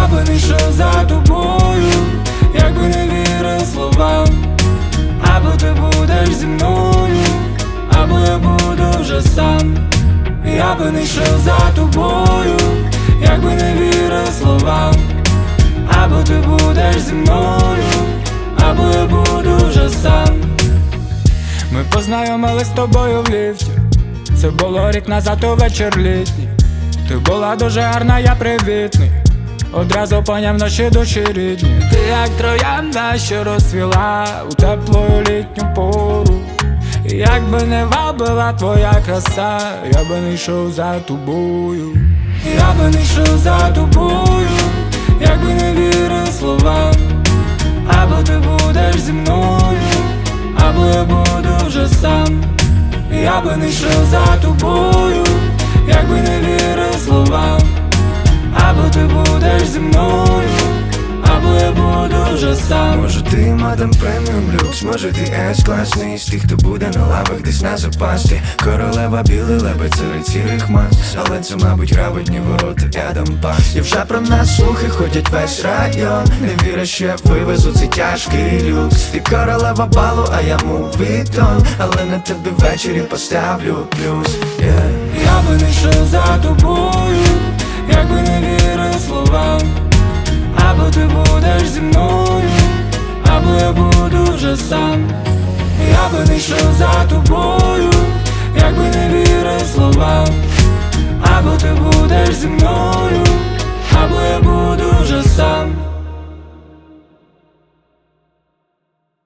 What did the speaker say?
би не йшов за тобою, якби не вірив словам. Або ти будеш зі мною, або я буду вже сам. Я би не йшов за тобою, якби не вірив словам. Або ти будеш зі мною, або я буду вже сам. Ми познайомились з тобою в ліфті. Це було рік назад у вечір літній. Ти була дуже гарна, я привітний. Одразу поняв наші душі рідні. Ти як троянда, що розцвіла у теплу літню пору. І якби не вабила твоя краса, я би не йшов за тобою. Я би не йшов за тобою, якби не вірив словам. Або ти будеш зі мною, або я буду вже сам. Я би не йшов за тобою, якби не вірив словам. Або ти будеш зі мною, або я буду вже сам. Може ти мадам преміум люкс, може ти С-класний з тих, хто буде на лавах десь на запасті. Королева, білий лебедь серед сірих мас, але це, мабуть, грабельні ворота Адам Пас. І вже про нас слухи ходять весь район. Не вірю, що я вивезу цей тяжкий люкс. Ти королева балу, а я мувітон, але на тебе ввечері поставлю плюс. Я би не йшов за тобою, якби не вірив словам. Або ти будеш зі мною, або я буду вже сам. Я би не йшов за тобою, якби не вірив словам. Або ти будеш зі мною, або я буду вже сам.